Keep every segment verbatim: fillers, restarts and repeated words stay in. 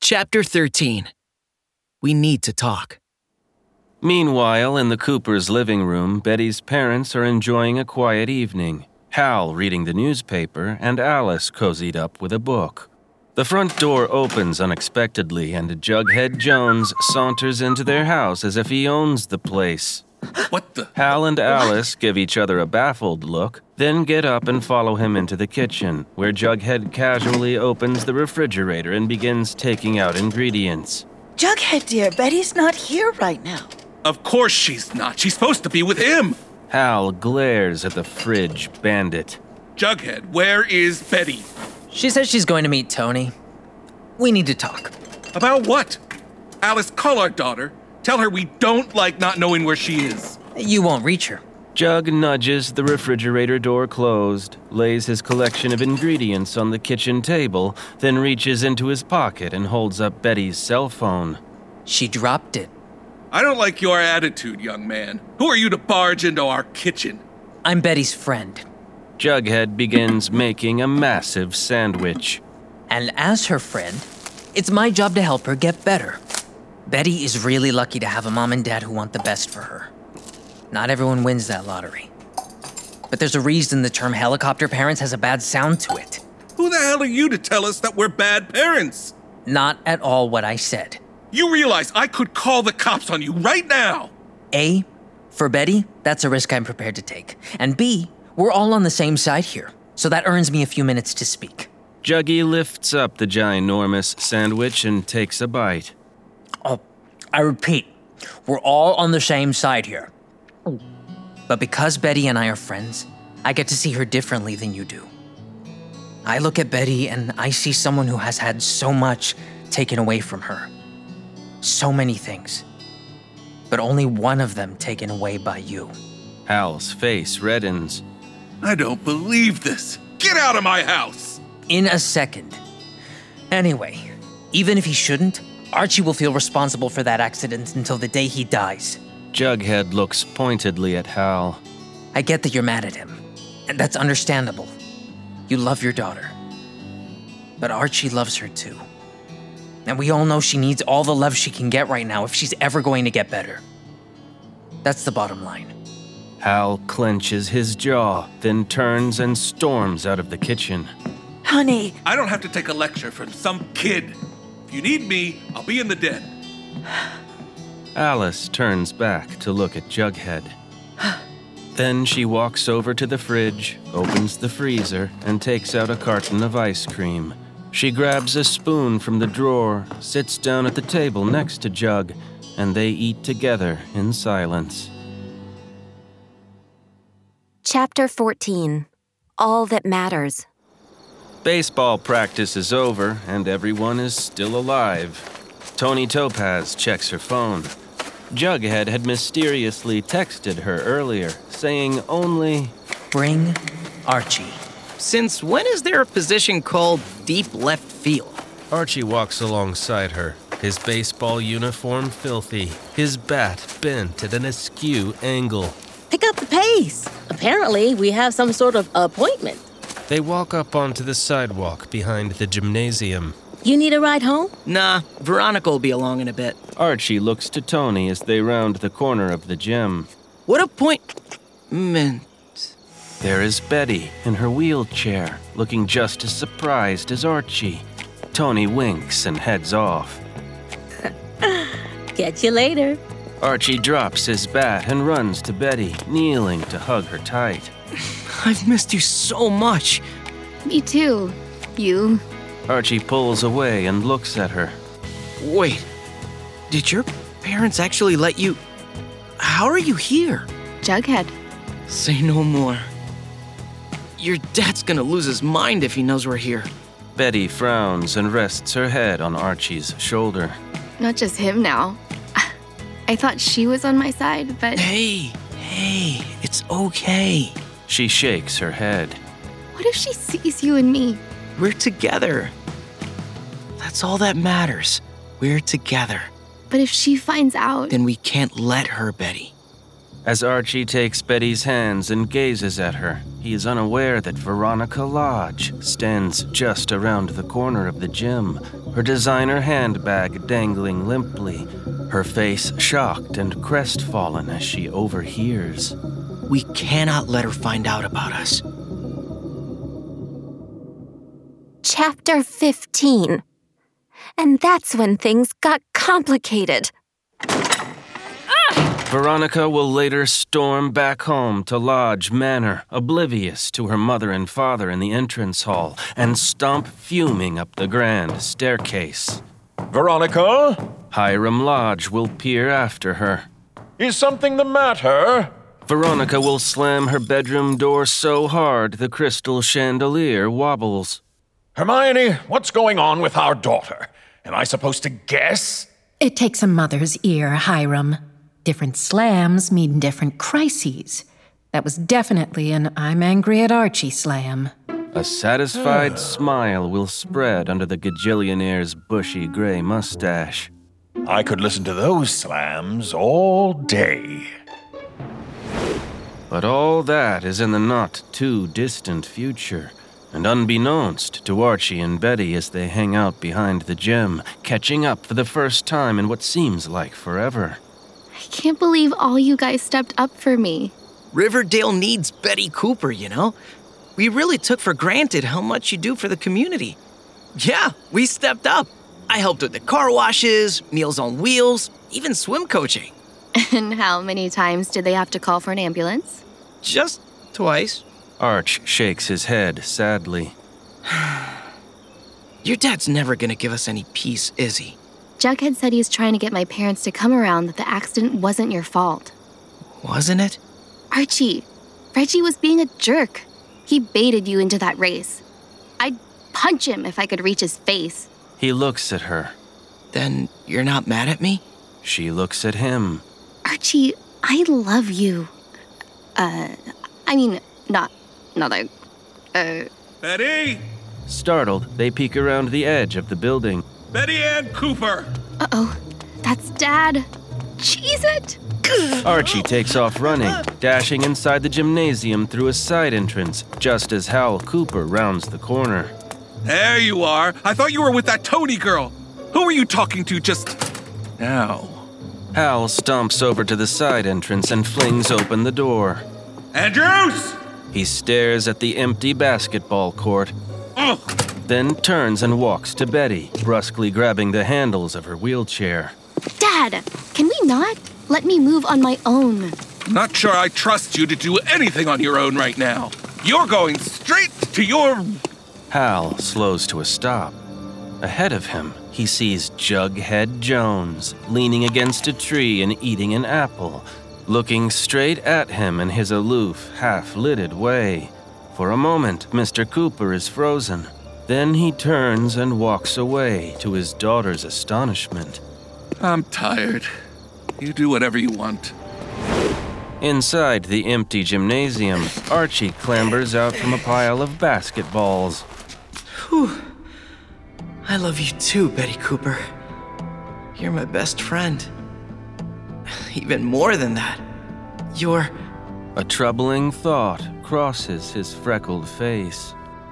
Chapter thirteen. We need to talk. Meanwhile, in the Coopers' living room, Betty's parents are enjoying a quiet evening. Hal reading the newspaper and Alice cozied up with a book. The front door opens unexpectedly and Jughead Jones saunters into their house as if he owns the place. What the? Hal and Alice give each other a baffled look, then get up and follow him into the kitchen, where Jughead casually opens the refrigerator and begins taking out ingredients. Jughead, dear, Betty's not here right now. Of course she's not. She's supposed to be with him. Hal glares at the fridge bandit. Jughead, where is Betty? She says she's going to meet Tony. We need to talk. About what? Alice, call our daughter. Tell her we don't like not knowing where she is. You won't reach her. Jug nudges the refrigerator door closed, lays his collection of ingredients on the kitchen table, then reaches into his pocket and holds up Betty's cell phone. She dropped it. I don't like your attitude, young man. Who are you to barge into our kitchen? I'm Betty's friend. Jughead begins making a massive sandwich. And as her friend, it's my job to help her get better. Betty is really lucky to have a mom and dad who want the best for her. Not everyone wins that lottery. But there's a reason the term helicopter parents has a bad sound to it. Who the hell are you to tell us that we're bad parents? Not at all what I said. You realize I could call the cops on you right now. A, for Betty, that's a risk I'm prepared to take. And B, we're all on the same side here, so that earns me a few minutes to speak. Juggy lifts up the ginormous sandwich and takes a bite. Oh, I repeat, we're all on the same side here. But because Betty and I are friends, I get to see her differently than you do. I look at Betty and I see someone who has had so much taken away from her. So many things. But only one of them taken away by you. Hal's face reddens. I don't believe this. Get out of my house! In a second. Anyway, even if he shouldn't, Archie will feel responsible for that accident until the day he dies. Jughead looks pointedly at Hal. I get that you're mad at him, and that's understandable. You love your daughter. But Archie loves her too. And we all know she needs all the love she can get right now if she's ever going to get better. That's the bottom line. Hal clenches his jaw, then turns and storms out of the kitchen. Honey. I don't have to take a lecture from some kid. If you need me, I'll be in the den. Alice turns back to look at Jughead. Then she walks over to the fridge, opens the freezer, and takes out a carton of ice cream. She grabs a spoon from the drawer, sits down at the table next to Jug, and they eat together in silence. Chapter fourteen. All That Matters. Baseball practice is over, and everyone is still alive. Tony Topaz checks her phone. Jughead had mysteriously texted her earlier, saying only, "Bring Archie." Since when is there a position called deep left field? Archie walks alongside her, his baseball uniform filthy, his bat bent at an askew angle. Pick up the pace. Apparently, we have some sort of appointment. They walk up onto the sidewalk behind the gymnasium. You need a ride home? Nah, Veronica will be along in a bit. Archie looks to Tony as they round the corner of the gym. What appointment? There is Betty in her wheelchair, looking just as surprised as Archie. Tony winks and heads off. Catch you later. Archie drops his bat and runs to Betty, kneeling to hug her tight. I've missed you so much. Me too. You. Archie pulls away and looks at her. Wait, did your parents actually let you... How are you here? Jughead. Say no more. Your dad's gonna lose his mind if he knows we're here. Betty frowns and rests her head on Archie's shoulder. Not just him now. I thought she was on my side, but... Hey, hey, it's okay. She shakes her head. What if she sees you and me? We're together. That's all that matters. We're together. But if she finds out... Then we can't let her, Betty. As Archie takes Betty's hands and gazes at her, he is unaware that Veronica Lodge stands just around the corner of the gym, her designer handbag dangling limply, her face shocked and crestfallen as she overhears. We cannot let her find out about us. Chapter fifteen. And that's when things got complicated. Veronica will later storm back home to Lodge Manor, oblivious to her mother and father in the entrance hall, and stomp fuming up the grand staircase. Veronica? Hiram Lodge will peer after her. Is something the matter? Veronica will slam her bedroom door so hard the crystal chandelier wobbles. Hermione, what's going on with our daughter? Am I supposed to guess? It takes a mother's ear, Hiram. Different slams mean different crises. That was definitely an I'm angry at Archie slam. A satisfied smile will spread under the gajillionaire's bushy gray mustache. I could listen to those slams all day. But all that is in the not-too-distant future, and unbeknownst to Archie and Betty as they hang out behind the gym, catching up for the first time in what seems like forever. I can't believe all you guys stepped up for me. Riverdale needs Betty Cooper, you know? We really took for granted how much you do for the community. Yeah, we stepped up. I helped with the car washes, Meals on Wheels, even swim coaching. And how many times did they have to call for an ambulance? Just twice. Arch shakes his head sadly. Your dad's never gonna give us any peace, is he? Jughead said he's trying to get my parents to come around that the accident wasn't your fault. Wasn't it? Archie, Reggie was being a jerk. He baited you into that race. I'd punch him if I could reach his face. He looks at her. Then you're not mad at me? She looks at him. Archie, I love you. Uh, I mean, not, not like, uh... Betty! Startled, they peek around the edge of the building. Betty Ann Cooper! Uh-oh, that's Dad. Cheese it! Archie takes off running, dashing inside the gymnasium through a side entrance, just as Hal Cooper rounds the corner. There you are. I thought you were with that Tony girl. Who were you talking to just now? Hal stomps over to the side entrance and flings open the door. Andrews! He stares at the empty basketball court, Ugh. then turns and walks to Betty, brusquely grabbing the handles of her wheelchair. Dad, can we not? Let me move on my own. Not sure I trust you to do anything on your own right now. You're going straight to your... Hal slows to a stop. Ahead of him, he sees Jughead Jones, leaning against a tree and eating an apple, looking straight at him in his aloof, half-lidded way. For a moment, Mister Cooper is frozen. Then he turns and walks away, to his daughter's astonishment. I'm tired. You do whatever you want. Inside the empty gymnasium, Archie clambers out from a pile of basketballs. Whew. I love you too, Betty Cooper. You're my best friend. Even more than that, you're... A troubling thought crosses his freckled face.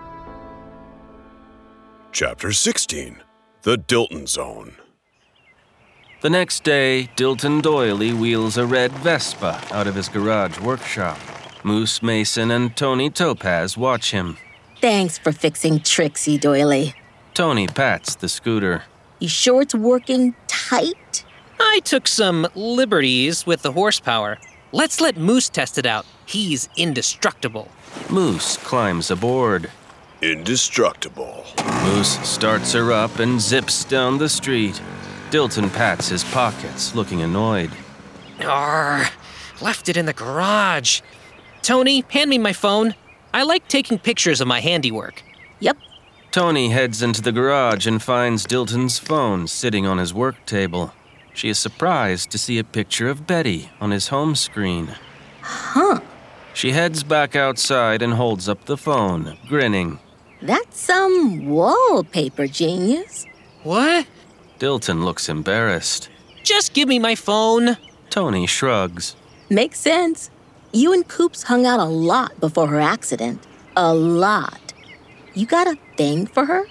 Chapter sixteen. The Dilton Zone. The next day, Dilton Doily wheels a red Vespa out of his garage workshop. Moose Mason and Tony Topaz watch him. Thanks for fixing Trixie, Doily. Tony pats the scooter. You sure it's working tight? I took some liberties with the horsepower. Let's let Moose test it out. He's indestructible. Moose climbs aboard. Indestructible. Moose starts her up and zips down the street. Dilton pats his pockets, looking annoyed. Arr, left it in the garage. Tony, hand me my phone. I like taking pictures of my handiwork. Yep. Tony heads into the garage and finds Dilton's phone sitting on his work table. She is surprised to see a picture of Betty on his home screen. Huh. She heads back outside and holds up the phone, grinning. That's some wallpaper, genius. What? Dilton looks embarrassed. Just give me my phone. Tony shrugs. Makes sense. You and Coops hung out a lot before her accident. A lot. You got a thing for her?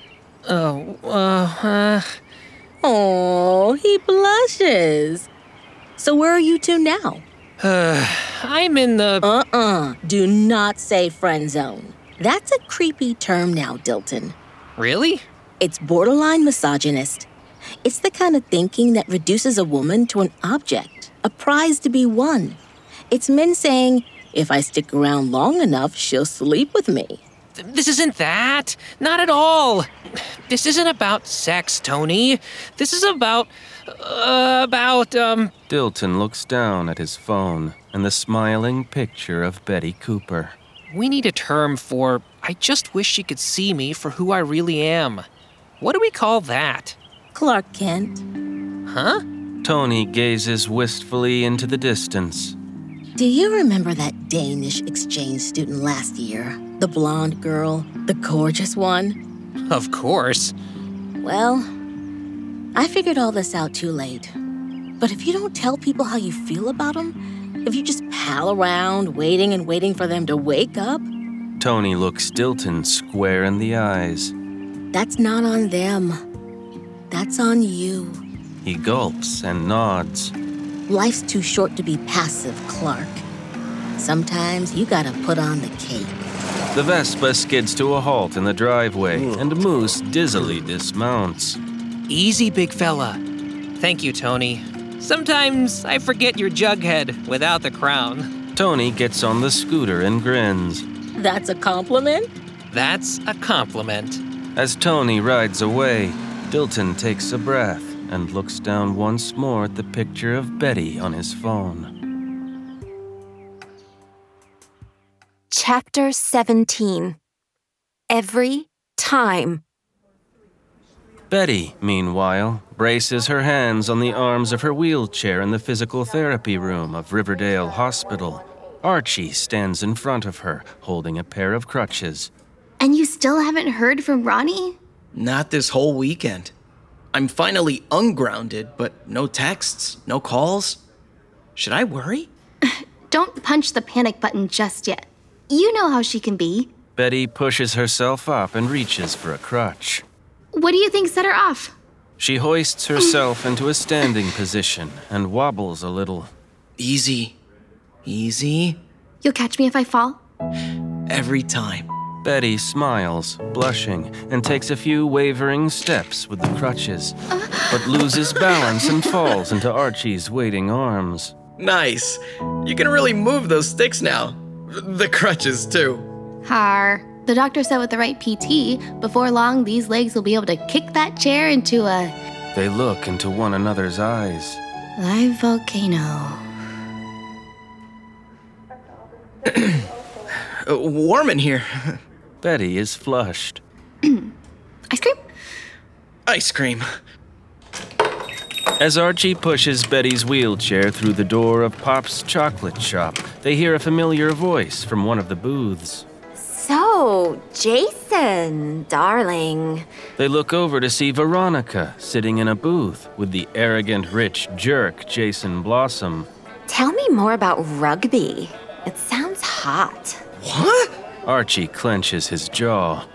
Oh, uh, uh... Oh, he blushes. So where are you two now? Uh, I'm in the... Uh-uh. Do not say friend zone. That's a creepy term now, Dilton. Really? It's borderline misogynist. It's the kind of thinking that reduces a woman to an object, a prize to be won. It's men saying, if I stick around long enough, she'll sleep with me. This isn't that. Not at all. This isn't about sex, Tony. This is about... Uh, about, um... Dilton looks down at his phone and the smiling picture of Betty Cooper. We need a term for, I just wish she could see me for who I really am. What do we call that? Clark Kent. Huh? Tony gazes wistfully into the distance. Do you remember that Danish exchange student last year? The blonde girl, the gorgeous one? Of course. Well, I figured all this out too late. But if you don't tell people how you feel about them, if you just pal around waiting and waiting for them to wake up... Tony looks Dilton square in the eyes. That's not on them. That's on you. He gulps and nods. Life's too short to be passive, Clark. Sometimes you gotta put on the cape. The Vespa skids to a halt in the driveway, and Moose dizzily dismounts. Easy, big fella. Thank you, Tony. Sometimes I forget you're Jughead without the crown. Tony gets on the scooter and grins. That's a compliment? That's a compliment. As Tony rides away, Dilton takes a breath and looks down once more at the picture of Betty on his phone. Chapter seventeen. Every time. Betty, meanwhile, braces her hands on the arms of her wheelchair in the physical therapy room of Riverdale Hospital. Archie stands in front of her, holding a pair of crutches. And you still haven't heard from Ronnie? Not this whole weekend. I'm finally ungrounded, but no texts, no calls. Should I worry? Don't punch the panic button just yet. You know how she can be. Betty pushes herself up and reaches for a crutch. What do you think set her off? She hoists herself into a standing position and wobbles a little. Easy. Easy. You'll catch me if I fall? Every time. Betty smiles, blushing, and takes a few wavering steps with the crutches, uh, but loses balance and falls into Archie's waiting arms. Nice. You can really move those sticks now. The crutches, too. Har. The doctor said with the right P T, before long these legs will be able to kick that chair into a... They look into one another's eyes. Live volcano. uh, warm in here. Betty is flushed. Ice cream? Ice cream. As Archie pushes Betty's wheelchair through the door of Pop's chocolate shop, they hear a familiar voice from one of the booths. So, Jason, darling. They look over to see Veronica sitting in a booth with the arrogant, rich jerk Jason Blossom. Tell me more about rugby. It sounds hot. What? Archie clenches his jaw.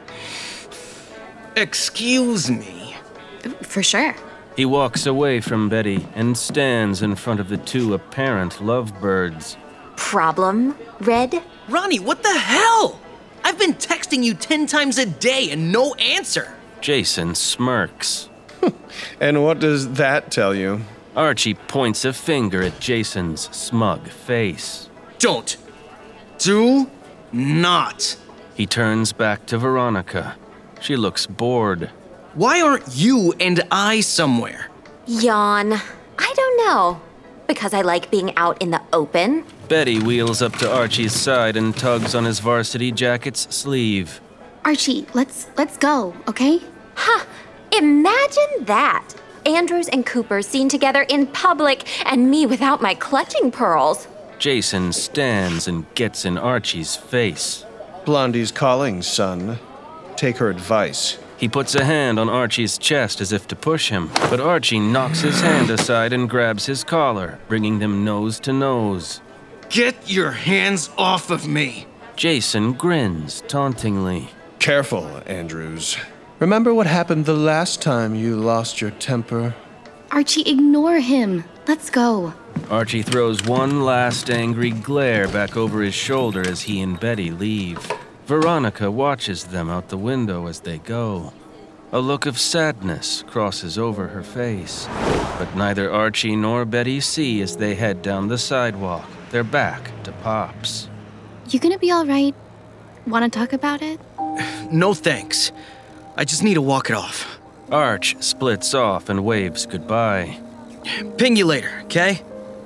Excuse me. For sure. He walks away from Betty and stands in front of the two apparent lovebirds. Problem, Red? Ronnie, what the hell? I've been texting you ten times a day and no answer. Jason smirks. And what does that tell you? Archie points a finger at Jason's smug face. Don't. Do not. He turns back to Veronica. She looks bored. Why aren't you and I somewhere? Yawn. I don't know. Because I like being out in the open. Betty wheels up to Archie's side and tugs on his varsity jacket's sleeve. Archie, let's let's go, okay? Ha! Imagine that! Andrews and Cooper seen together in public, and me without my clutching pearls. Jason stands and gets in Archie's face. Blondie's calling, son. Take her advice. He puts a hand on Archie's chest as if to push him, but Archie knocks his hand aside and grabs his collar, bringing them nose to nose. Get your hands off of me! Jason grins tauntingly. Careful, Andrews. Remember what happened the last time you lost your temper? Archie, ignore him. Let's go. Archie throws one last angry glare back over his shoulder as he and Betty leave. Veronica watches them out the window as they go. A look of sadness crosses over her face, but neither Archie nor Betty see as they head down the sidewalk, their back to Pops. You gonna be all right? Want to talk about it? No thanks. I just need to walk it off. Arch splits off and waves goodbye. Ping you later, okay?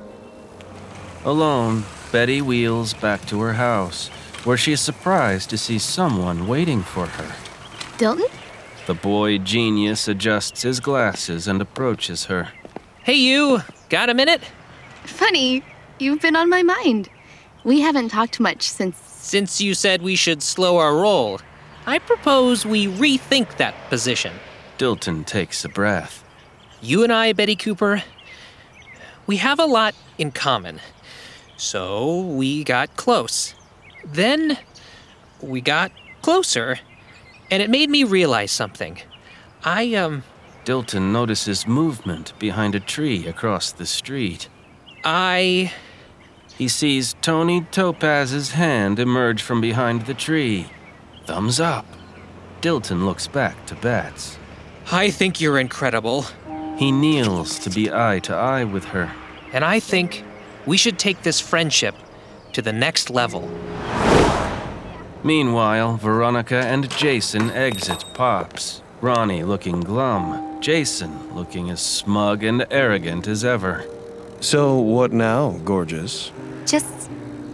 Alone, Betty wheels back to her house, where she is surprised to see someone waiting for her. Dilton? The boy genius adjusts his glasses and approaches her. Hey, you! Got a minute? Funny, you've been on my mind. We haven't talked much since... Since you said we should slow our roll, I propose we rethink that position. Dilton takes a breath. You and I, Betty Cooper, we have a lot in common. So we got close. Then we got closer, and it made me realize something. I, um... Dilton notices movement behind a tree across the street. I... He sees Tony Topaz's hand emerge from behind the tree. Thumbs up. Dilton looks back to Bats. I think you're incredible. He kneels to be eye to eye with her. And I think we should take this friendship to the next level. Meanwhile, Veronica and Jason exit Pops. Ronnie looking glum. Jason looking as smug and arrogant as ever. So what now, gorgeous? Just...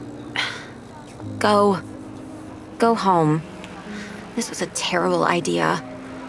go. Go home. This was a terrible idea.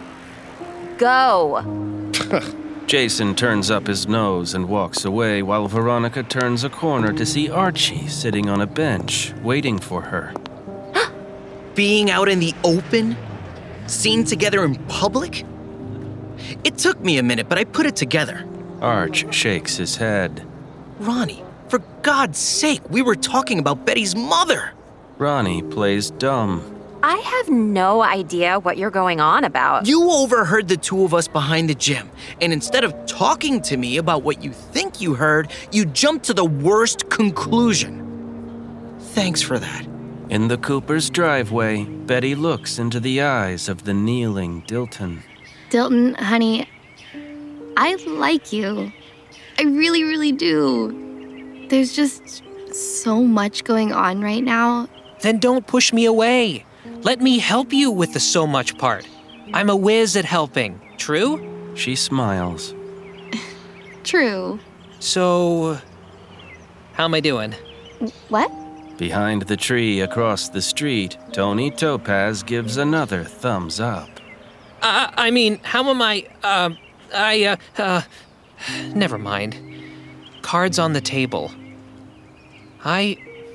Go! Jason turns up his nose and walks away while Veronica turns a corner to see Archie sitting on a bench, waiting for her. Being out in the open? Seen together in public? It took me a minute, but I put it together. Arch shakes his head. Ronnie, for God's sake, we were talking about Betty's mother. Ronnie plays dumb. I have no idea what you're going on about. You overheard the two of us behind the gym, and instead of talking to me about what you think you heard, you jumped to the worst conclusion. Thanks for that. In the Cooper's driveway, Betty looks into the eyes of the kneeling Dilton. Dilton, honey, I like you. I really, really do. There's just so much going on right now. Then don't push me away. Let me help you with the so much part. I'm a whiz at helping. True? She smiles. True. So, how am I doing? What? Behind the tree across the street, Tony Topaz gives another thumbs up. Uh, I mean, how am I, uh, I, uh, uh, never mind. Cards on the table. I,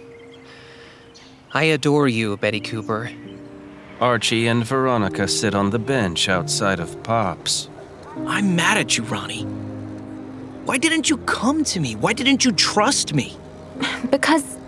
I adore you, Betty Cooper. Archie and Veronica sit on the bench outside of Pops. I'm mad at you, Ronnie. Why didn't you come to me? Why didn't you trust me? Because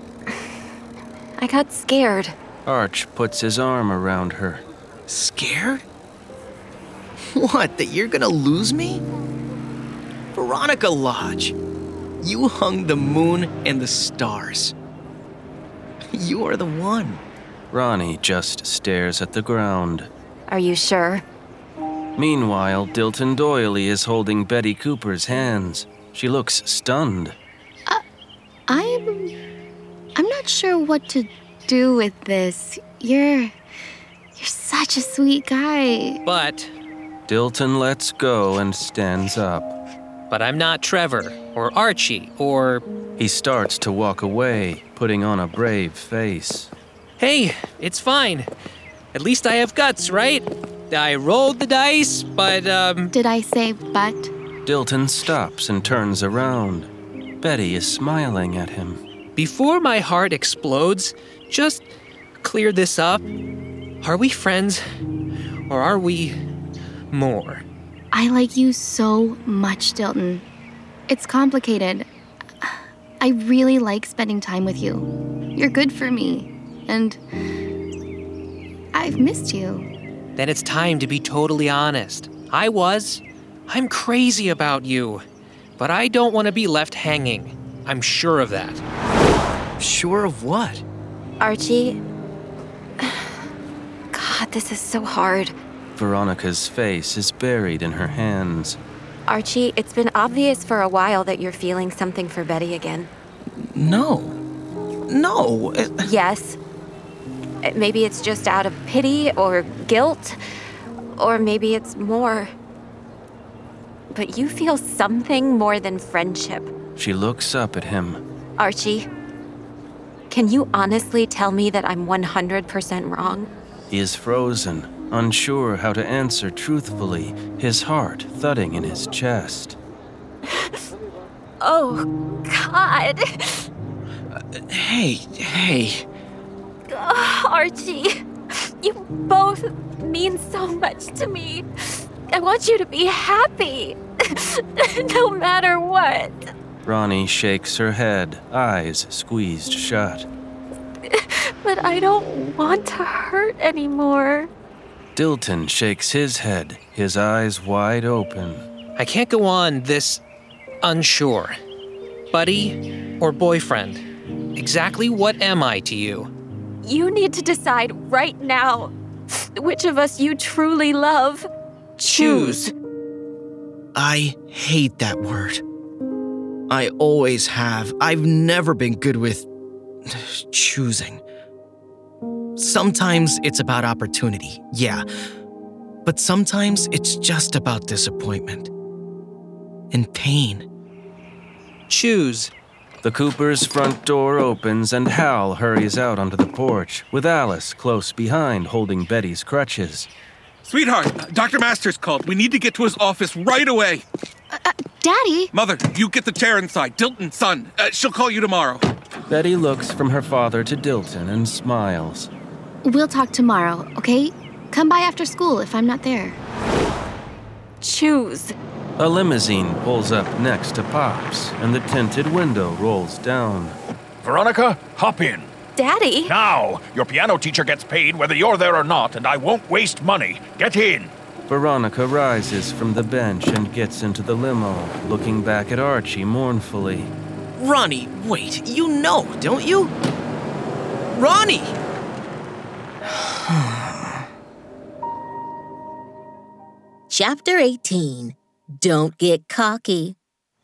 I got scared. Arch puts his arm around her. Scared? What, that you're gonna lose me? Veronica Lodge, you hung the moon and the stars. You are the one. Ronnie just stares at the ground. Are you sure? Meanwhile, Dilton Doily is holding Betty Cooper's hands. She looks stunned. Uh, I'm... I'm not sure what to do with this. You're... You're such a sweet guy. But... Dilton lets go and stands up. But I'm not Trevor, or Archie, or... He starts to walk away, putting on a brave face. Hey, it's fine. At least I have guts, right? I rolled the dice, but, um... Did I say but? Dilton stops and turns around. Betty is smiling at him. Before my heart explodes, just clear this up. Are we friends, or are we more? I like you so much, Dilton. It's complicated. I really like spending time with you. You're good for me, and I've missed you. then it's time to be totally honest. I was. I'm crazy about you. But I don't want to be left hanging. I'm sure of that. Sure of what? Archie. God, this is so hard. Veronica's face is buried in her hands. Archie, it's been obvious for a while that you're feeling something for Betty again. No. No. Yes. Maybe it's just out of pity or guilt, or maybe it's more. But you feel something more than friendship. She looks up at him. Archie, can you honestly tell me that I'm one hundred percent wrong? He is frozen, unsure how to answer truthfully, his heart thudding in his chest. Oh, God. Uh, hey, hey. Oh, Archie, you both mean so much to me. I want you to be happy, no matter what. Ronnie shakes her head, eyes squeezed shut. But I don't want to hurt anymore. Dilton shakes his head, his eyes wide open. I can't go on this unsure. Buddy or boyfriend? Exactly what am I to you? You need to decide right now which of us you truly love. Choose. I hate that word. I always have. I've never been good with choosing. Sometimes it's about opportunity, yeah. But sometimes it's just about disappointment and pain. Choose. The Coopers' front door opens and Hal hurries out onto the porch, with Alice close behind holding Betty's crutches. Sweetheart, Doctor Masters called. We need to get to his office right away. Uh, uh, Daddy? Mother, you get the chair inside. Dilton, son. Uh, she'll call you tomorrow. Betty looks from her father to Dilton and smiles. We'll talk tomorrow, okay? Come by after school if I'm not there. Choose. A limousine pulls up next to Pop's, and the tinted window rolls down. Veronica, hop in. Daddy? Now! Your piano teacher gets paid whether you're there or not, and I won't waste money. Get in! Veronica rises from the bench and gets into the limo, looking back at Archie mournfully. Ronnie, wait, you know, don't you? Ronnie! Chapter eighteen. Don't get cocky.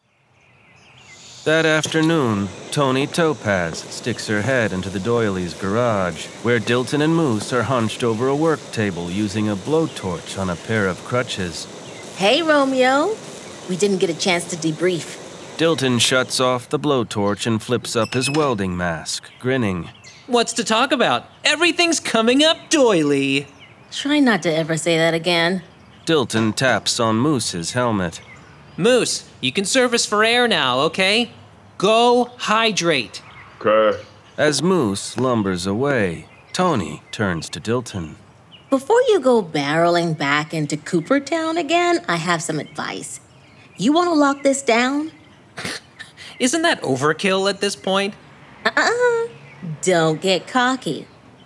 That afternoon, Tony Topaz sticks her head into the Doilies' garage, where Dilton and Moose are hunched over a work table using a blowtorch on a pair of crutches. Hey, Romeo. We didn't get a chance to debrief. Dilton shuts off the blowtorch and flips up his welding mask, grinning. What's to talk about? Everything's coming up doily. Try not to ever say that again. Dilton taps on Moose's helmet. Moose, you can service for air now, okay? Go hydrate. Okay. As Moose lumbers away, Tony turns to Dilton. Before you go barreling back into Coopertown again, I have some advice. You want to lock this down? Isn't that overkill at this point? Uh-uh. Don't get cocky.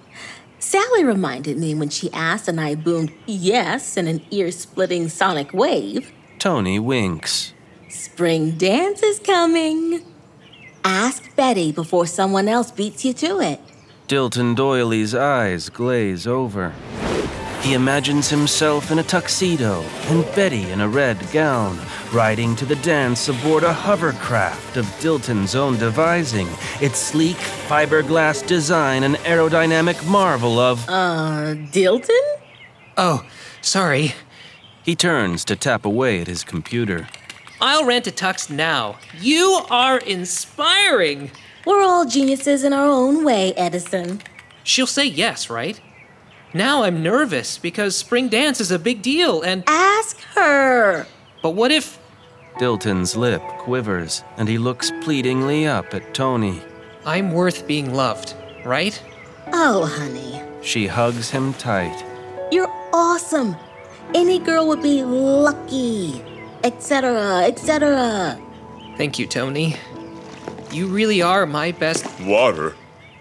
Sally reminded me when she asked and I boomed yes in an ear-splitting sonic wave. Tony winks. Spring dance is coming. Ask Betty before someone else beats you to it. Dilton Doiley's eyes glaze over. He imagines himself in a tuxedo and Betty in a red gown, riding to the dance aboard a hovercraft of Dilton's own devising, its sleek fiberglass design an aerodynamic marvel of... Uh, Dilton? Oh, sorry. He turns to tap away at his computer. I'll rent a tux now. You are inspiring. We're all geniuses in our own way, Edison. She'll say yes, right? Now I'm nervous because spring dance is a big deal and... Ask her! But what if... Dilton's lip quivers and he looks pleadingly up at Tony. I'm worth being loved, right? Oh, honey. She hugs him tight. You're awesome. Any girl would be lucky, et cetera, et cetera. Thank you, Tony. You really are my best... Water?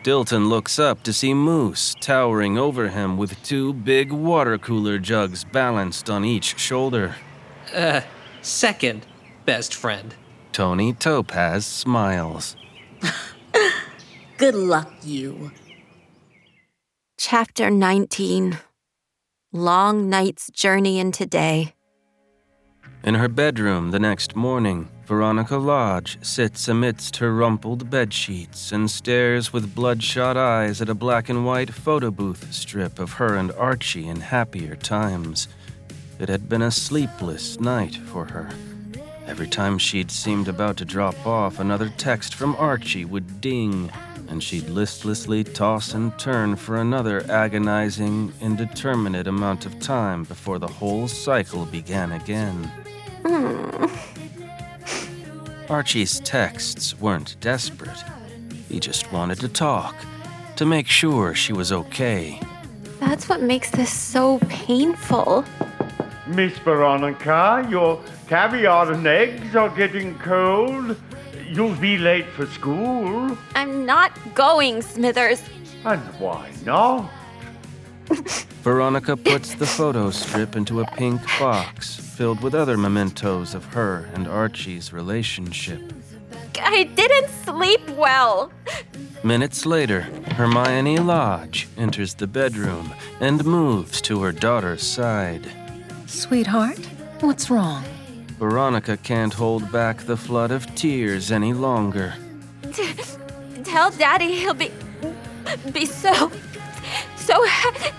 Dilton looks up to see Moose towering over him with two big water cooler jugs balanced on each shoulder. Uh, second best friend. Tony Topaz smiles. Good luck, you. Chapter nineteen. Long night's journey into day. In her bedroom the next morning, Veronica Lodge sits amidst her rumpled bedsheets and stares with bloodshot eyes at a black and white photo booth strip of her and Archie in happier times. It had been a sleepless night for her. Every time she'd seemed about to drop off, another text from Archie would ding, and she'd listlessly toss and turn for another agonizing, indeterminate amount of time before the whole cycle began again. Mm. Archie's texts weren't desperate. He just wanted to talk, to make sure she was okay. That's what makes this so painful. Miss Veronica, your caviar and eggs are getting cold. You'll be late for school. I'm not going, Smithers. And why not? Veronica puts the photo strip into a pink box filled with other mementos of her and Archie's relationship. I didn't sleep well. Minutes later, Hermione Lodge enters the bedroom and moves to her daughter's side. Sweetheart, what's wrong? Veronica can't hold back the flood of tears any longer. T- tell Daddy he'll be be so so ha-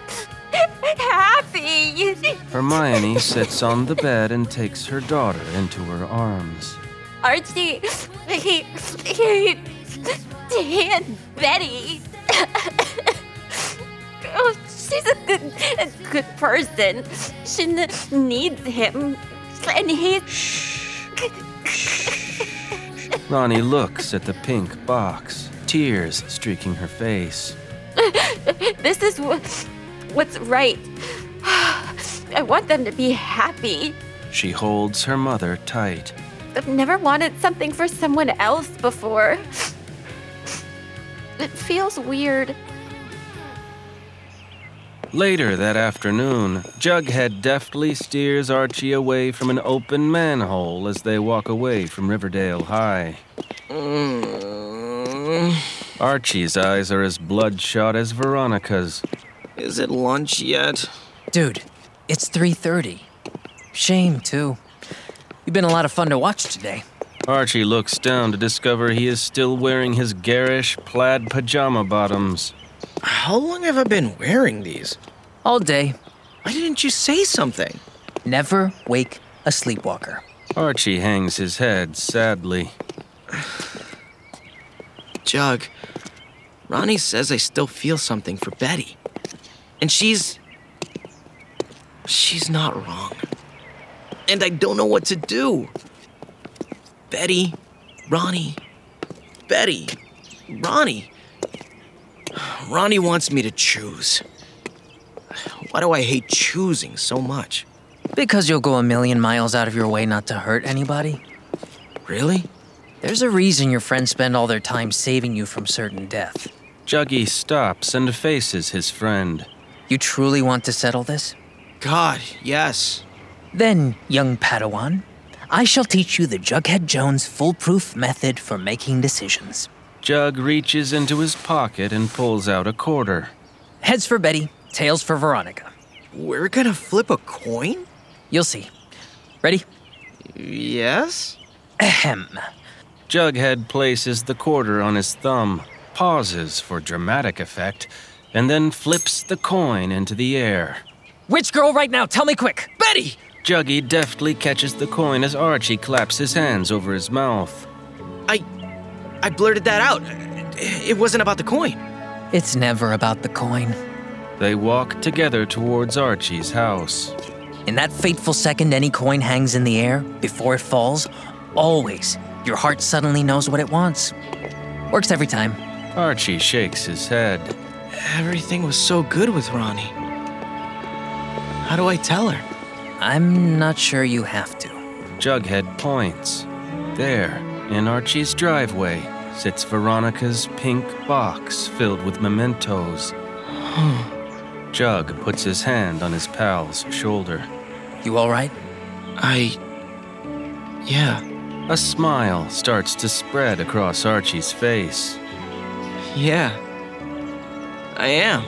happy. Hermione sits on the bed and takes her daughter into her arms. Archie, he he he and Betty. Oh, she's a good a good person. She n- needs him. And he's... Ronnie looks at the pink box, tears streaking her face. This is what, what's right. I want them to be happy. She holds her mother tight. I've never wanted something for someone else before. It feels weird. Later that afternoon, Jughead deftly steers Archie away from an open manhole as they walk away from Riverdale High. Mm. Archie's eyes are as bloodshot as Veronica's. Is it lunch yet? Dude, it's three thirty. Shame, too. You've been a lot of fun to watch today. Archie looks down to discover he is still wearing his garish plaid pajama bottoms. How long have I been wearing these? All day. Why didn't you say something? Never wake a sleepwalker. Archie hangs his head sadly. Jug, Ronnie says I still feel something for Betty. And she's... She's not wrong. And I don't know what to do. Betty, Ronnie, Betty, Ronnie. Ronnie wants me to choose. Why do I hate choosing so much? Because you'll go a million miles out of your way not to hurt anybody. Really? There's a reason your friends spend all their time saving you from certain death. Juggy stops and faces his friend. You truly want to settle this? God, yes. Then, young Padawan, I shall teach you the Jughead Jones foolproof method for making decisions. Jug reaches into his pocket and pulls out a quarter. Heads for Betty, tails for Veronica. We're gonna flip a coin? You'll see. Ready? Yes? Ahem. Jughead places the quarter on his thumb, pauses for dramatic effect, and then flips the coin into the air. Which girl right now? Tell me quick. Betty! Juggy deftly catches the coin as Archie claps his hands over his mouth. I... I blurted that out. It wasn't about the coin. It's never about the coin. They walk together towards Archie's house. In that fateful second any coin hangs in the air, before it falls, always, your heart suddenly knows what it wants. Works every time. Archie shakes his head. Everything was so good with Ronnie. How do I tell her? I'm not sure you have to. Jughead points. There, in Archie's driveway, sits Veronica's pink box filled with mementos. Jug puts his hand on his pal's shoulder. You all right? I... yeah. A smile starts to spread across Archie's face. Yeah. I am.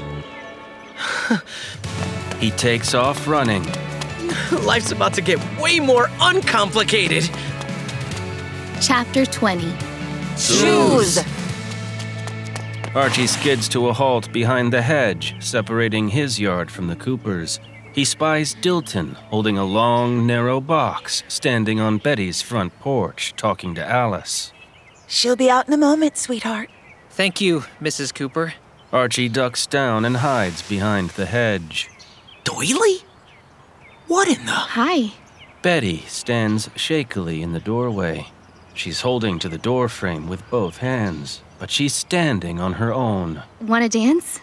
He takes off running. Life's about to get way more uncomplicated. Chapter twenty. Shoes! Archie skids to a halt behind the hedge, separating his yard from the Coopers. He spies Dilton holding a long, narrow box, standing on Betty's front porch, talking to Alice. She'll be out in a moment, sweetheart. Thank you, Missus Cooper. Archie ducks down and hides behind the hedge. Doily? What in the... Hi. Betty stands shakily in the doorway. She's holding to the doorframe with both hands, but she's standing on her own. Wanna dance?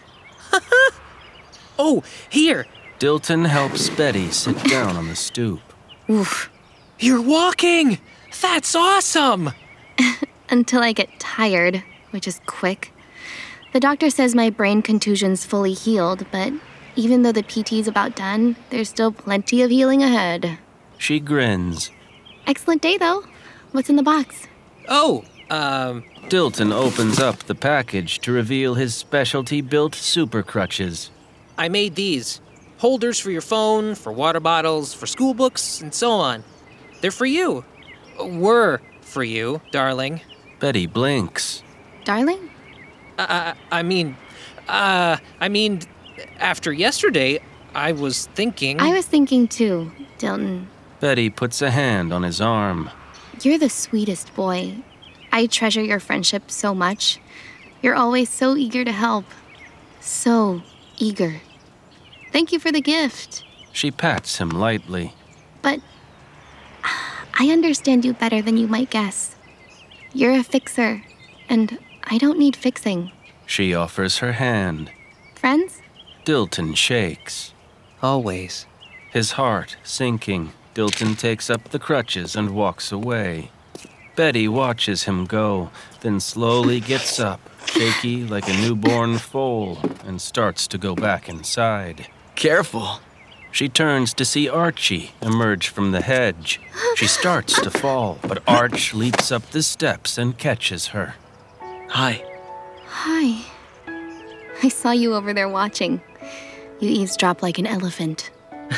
Oh, here! Dilton helps Betty sit down on the stoop. Oof. You're walking! That's awesome! Until I get tired, which is quick. The doctor says my brain contusion's fully healed, but even though the P T's about done, there's still plenty of healing ahead. She grins. Excellent day, though. What's in the box? Oh, um... Dilton opens up the package to reveal his specialty-built super crutches. I made these. Holders for your phone, for water bottles, for school books, and so on. They're for you. Were for you, darling. Betty blinks. Darling? Uh, I mean, uh, I mean, after yesterday, I was thinking... I was thinking too, Dilton. Betty puts a hand on his arm. You're the sweetest boy. I treasure your friendship so much. You're always so eager to help. So eager. Thank you for the gift. She pats him lightly. But I understand you better than you might guess. You're a fixer, and I don't need fixing. She offers her hand. Friends? Dilton shakes. Always. His heart sinking, Dilton takes up the crutches and walks away. Betty watches him go, then slowly gets up, shaky like a newborn foal, and starts to go back inside. Careful. She turns to see Archie emerge from the hedge. She starts to fall, but Arch leaps up the steps and catches her. Hi. Hi. I saw you over there watching. You eavesdrop like an elephant.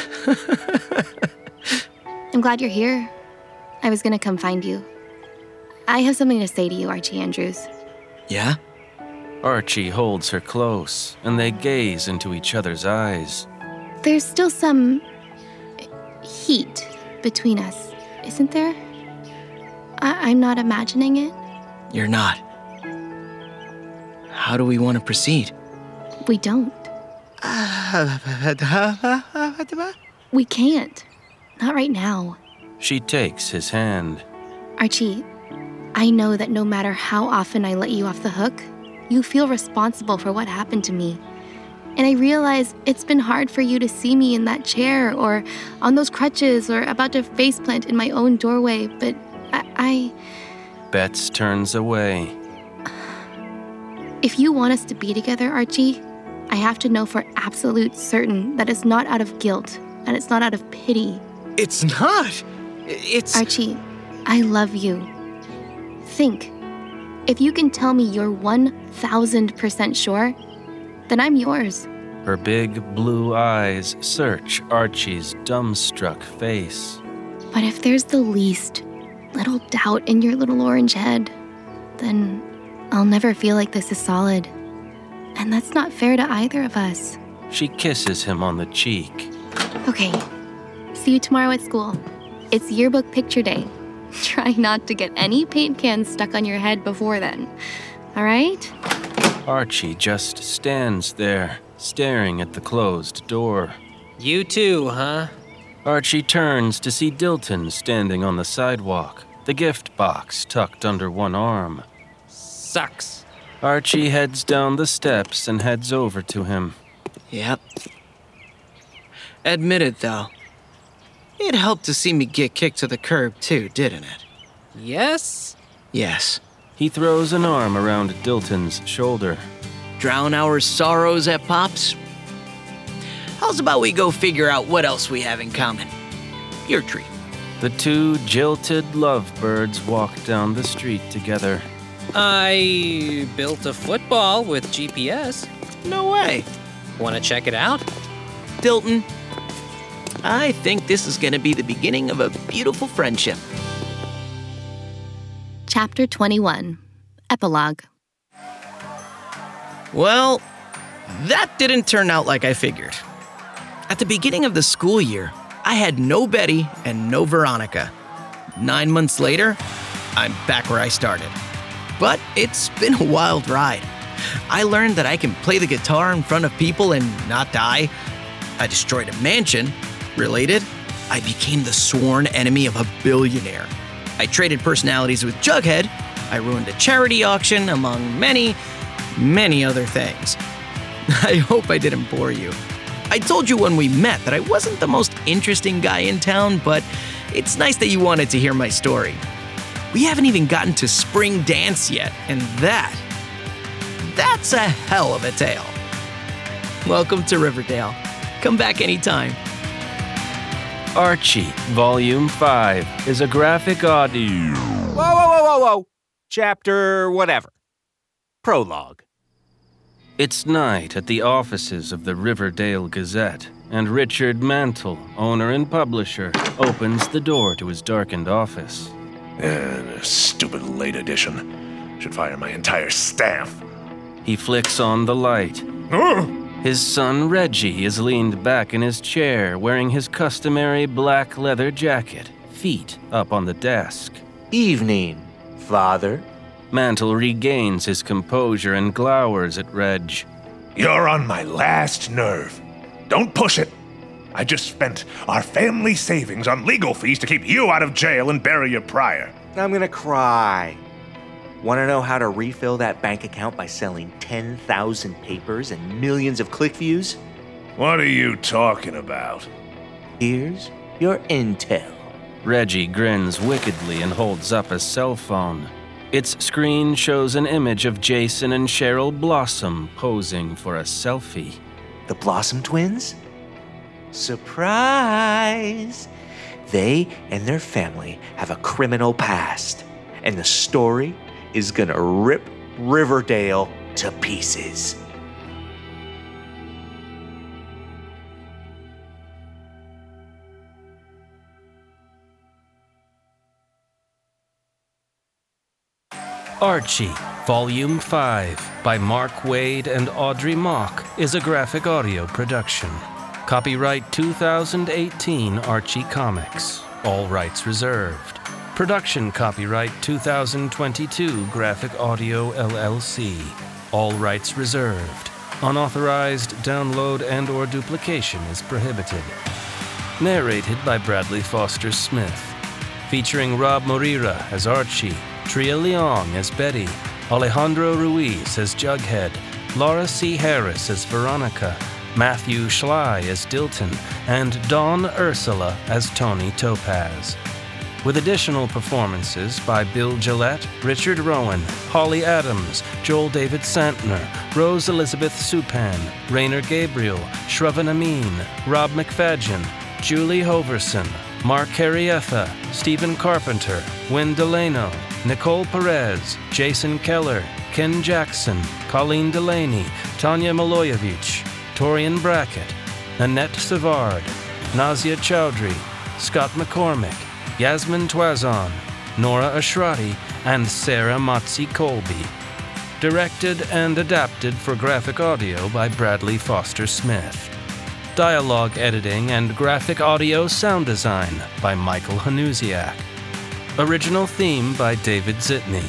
I'm glad you're here. I was gonna come find you. I have something to say to you, Archie Andrews. Yeah? Archie holds her close, and they gaze into each other's eyes. There's still some heat between us, isn't there? I- I'm not imagining it. You're not. How do we want to proceed? We don't. We can't. Not right now. She takes his hand. Archie, I know that no matter how often I let you off the hook, you feel responsible for what happened to me. And I realize it's been hard for you to see me in that chair or on those crutches or about to faceplant in my own doorway, but I... I... Betts turns away. If you want us to be together, Archie, I have to know for absolute certain that it's not out of guilt and it's not out of pity. It's not. It's... Archie, I love you. Think. If you can tell me you're one thousand percent sure, then I'm yours. Her big blue eyes search Archie's dumbstruck face. But if there's the least little doubt in your little orange head, then I'll never feel like this is solid. And that's not fair to either of us. She kisses him on the cheek. Okay. See you tomorrow at school. It's yearbook picture day. Try not to get any paint cans stuck on your head before then. All right? Archie just stands there, staring at the closed door. You too, huh? Archie turns to see Dilton standing on the sidewalk, the gift box tucked under one arm. Sucks. Archie heads down the steps and heads over to him. Yep. Admit it, though. It helped to see me get kicked to the curb, too, didn't it? Yes? Yes. He throws an arm around Dilton's shoulder. Drown our sorrows at Pops? How's about we go figure out what else we have in common? Your treat. The two jilted lovebirds walk down the street together. I built a football with G P S. No way. Want to check it out? Dilton, I think this is going to be the beginning of a beautiful friendship. Chapter twenty-one, Epilogue. Well, that didn't turn out like I figured. At the beginning of the school year, I had no Betty and no Veronica. Nine months later, I'm back where I started. But it's been a wild ride. I learned that I can play the guitar in front of people and not die. I destroyed a mansion. Related, I became the sworn enemy of a billionaire. I traded personalities with Jughead. I ruined a charity auction, among many, many other things. I hope I didn't bore you. I told you when we met that I wasn't the most interesting guy in town, but it's nice that you wanted to hear my story. We haven't even gotten to spring dance yet, and that, that's a hell of a tale. Welcome to Riverdale. Come back anytime. Archie, Volume five, is a graphic audio. Whoa, whoa, whoa, whoa, whoa. Chapter whatever. Prologue. It's night at the offices of the Riverdale Gazette, and Richard Mantle, owner and publisher, opens the door to his darkened office. And a stupid late edition. Should fire my entire staff. He flicks on the light. His son Reggie is leaned back in his chair, wearing his customary black leather jacket, feet up on the desk. Evening, Father. Mantle regains his composure and glowers at Reg. You're on my last nerve. Don't push it. I just spent our family savings on legal fees to keep you out of jail and bury your prior. I'm gonna cry. Want to know how to refill that bank account by selling ten thousand papers and millions of click views? What are you talking about? Here's your intel. Reggie grins wickedly and holds up a cell phone. Its screen shows an image of Jason and Cheryl Blossom posing for a selfie. The Blossom twins? Surprise! They and their family have a criminal past, and the story is gonna rip Riverdale to pieces. Archie, Volume five, by Mark Waid and Audrey Mock, is a graphic audio production. Copyright two thousand eighteen Archie Comics. All rights reserved. Production copyright two thousand twenty-two Graphic Audio L L C. All rights reserved. Unauthorized download and or duplication is prohibited. Narrated by Bradley Foster Smith. Featuring Rob Moreira as Archie, Tria Leong as Betty, Alejandro Ruiz as Jughead, Laura C. Harris as Veronica, Matthew Schley as Dilton, and Dawn Ursula as Tony Topaz. With additional performances by Bill Gillette, Richard Rowan, Holly Adams, Joel David Santner, Rose Elizabeth Supan, Rainer Gabriel, Shravan Amin, Rob McFadgen, Julie Hoverson, Mark Carrietha, Stephen Carpenter, Wynn Delano, Nicole Perez, Jason Keller, Ken Jackson, Colleen Delaney, Tanya Maloyevich, Torian Brackett, Annette Savard, Nazia Chowdhury, Scott McCormick, Yasmin Twazon, Nora Ashrati, and Sarah Motzi Colby. Directed and adapted for graphic audio by Bradley Foster Smith. Dialogue editing and graphic audio sound design by Michael Hanusiak. Original theme by David Zitney.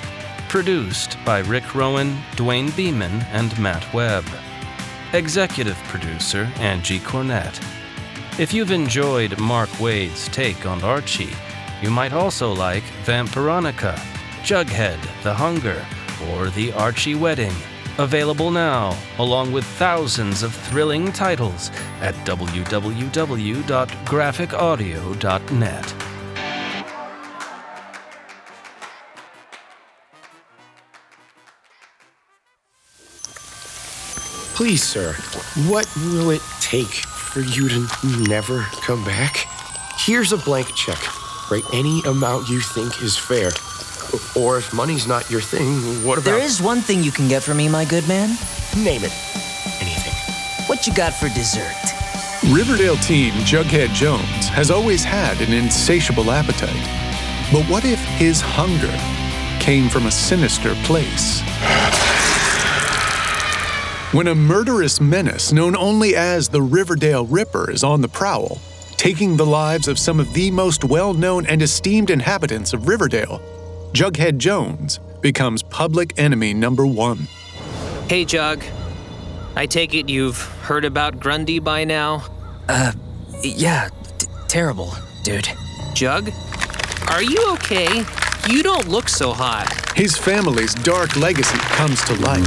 Produced by Rick Rowan, Dwayne Beeman, and Matt Webb. Executive producer Angie Cornett. If you've enjoyed Mark Waid's take on Archie, you might also like Vampironica, Jughead, The Hunger, or The Archie Wedding. Available now, along with thousands of thrilling titles at w w w dot graphic audio dot net. Please, sir, what will it take for you to never come back? Here's a blank check. Write any amount you think is fair. Or if money's not your thing, what about... There is one thing you can get for me, my good man. Name it. Anything. What you got for dessert? Riverdale teen Jughead Jones has always had an insatiable appetite. But what if his hunger came from a sinister place? When a murderous menace known only as the Riverdale Ripper is on the prowl, taking the lives of some of the most well-known and esteemed inhabitants of Riverdale, Jughead Jones becomes public enemy number one. Hey, Jug. I take it you've heard about Grundy by now? Uh, yeah, t- terrible, dude. Jug? Are you okay? You don't look so hot. His family's dark legacy comes to light.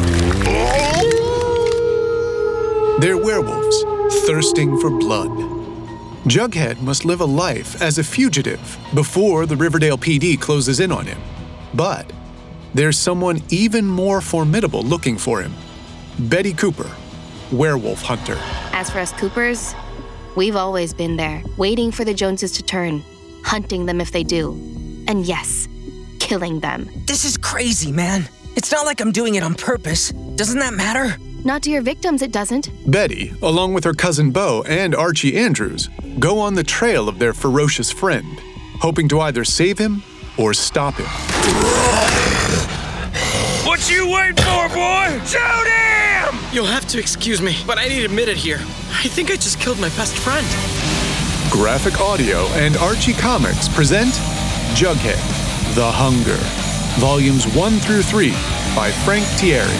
They're werewolves, thirsting for blood. Jughead must live a life as a fugitive before the Riverdale P D closes in on him. But there's someone even more formidable looking for him. Betty Cooper, werewolf hunter. As for us Coopers, we've always been there, waiting for the Joneses to turn, hunting them if they do. And yes, killing them. This is crazy, man. It's not like I'm doing it on purpose. Doesn't that matter? Not to your victims, it doesn't. Betty, along with her cousin Bo and Archie Andrews, go on the trail of their ferocious friend, hoping to either save him or stop him. What you waiting for, boy? Shoot him! You'll have to excuse me, but I need admitted here. I think I just killed my best friend. Graphic Audio and Archie Comics present Jughead, The Hunger, Volumes one through three by Frank Thierry.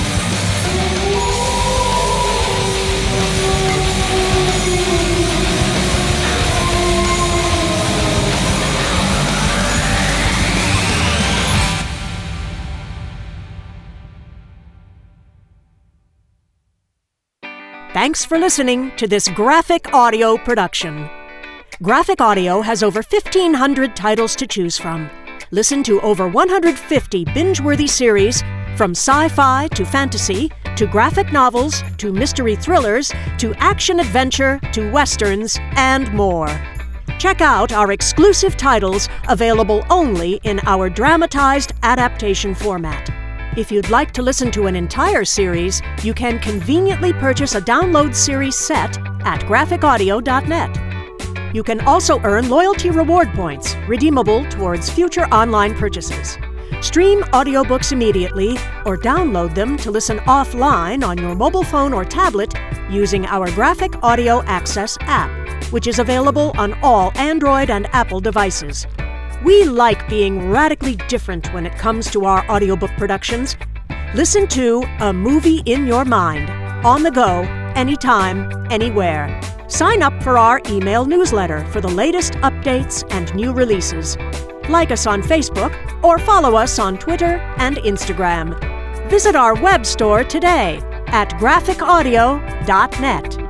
Thanks for listening to this Graphic Audio production. Graphic Audio has over fifteen hundred titles to choose from. Listen to over one hundred fifty binge-worthy series, from sci-fi to fantasy, to graphic novels, to mystery thrillers, to action-adventure, to westerns, and more. Check out our exclusive titles available only in our dramatized adaptation format. If you'd like to listen to an entire series, you can conveniently purchase a download series set at graphic audio dot net. You can also earn loyalty reward points, redeemable towards future online purchases. Stream audiobooks immediately or download them to listen offline on your mobile phone or tablet using our Graphic Audio Access app, which is available on all Android and Apple devices. We like being radically different when it comes to our audiobook productions. Listen to A Movie in Your Mind, on the go, anytime, anywhere. Sign up for our email newsletter for the latest updates and new releases. Like us on Facebook or follow us on Twitter and Instagram. Visit our web store today at graphic audio dot net.